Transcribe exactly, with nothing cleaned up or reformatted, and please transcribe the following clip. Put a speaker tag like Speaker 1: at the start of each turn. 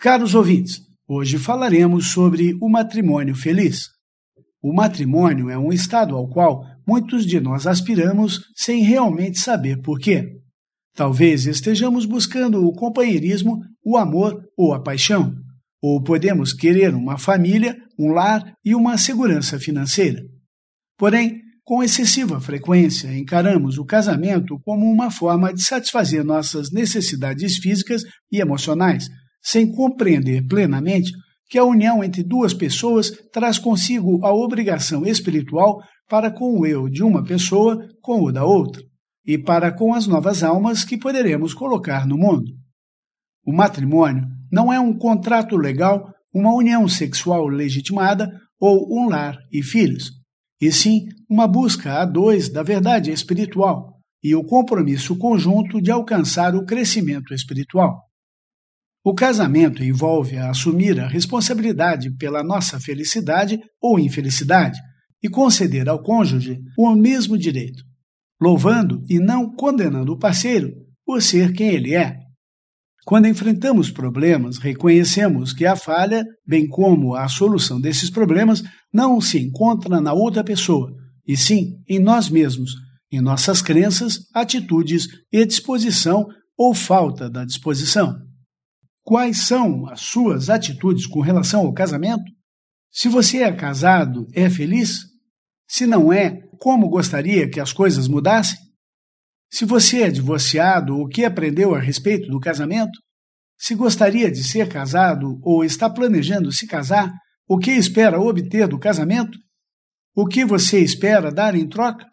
Speaker 1: Caros ouvintes, hoje falaremos sobre o matrimônio feliz. O matrimônio é um estado ao qual muitos de nós aspiramos sem realmente saber por quê. Talvez estejamos buscando o companheirismo, o amor ou a paixão. Ou podemos querer uma família, um lar e uma segurança financeira. Porém, com excessiva frequência, encaramos o casamento como uma forma de satisfazer nossas necessidades físicas e emocionais, sem compreender plenamente que a união entre duas pessoas traz consigo a obrigação espiritual para com o eu de uma pessoa com o da outra, e para com as novas almas que poderemos colocar no mundo. O matrimônio não é um contrato legal, uma união sexual legitimada ou um lar e filhos, e sim uma busca a dois da verdade espiritual e o compromisso conjunto de alcançar o crescimento espiritual. O casamento envolve a assumir a responsabilidade pela nossa felicidade ou infelicidade e conceder ao cônjuge o mesmo direito, louvando e não condenando o parceiro por ser quem ele é. Quando enfrentamos problemas, reconhecemos que a falha, bem como a solução desses problemas, não se encontra na outra pessoa, e sim em nós mesmos, em nossas crenças, atitudes e disposição ou falta da disposição. Quais são as suas atitudes com relação ao casamento? Se você é casado, é feliz? Se não é, como gostaria que as coisas mudassem? Se você é divorciado, o que aprendeu a respeito do casamento? Se gostaria de ser casado ou está planejando se casar, o que espera obter do casamento? O que você espera dar em troca?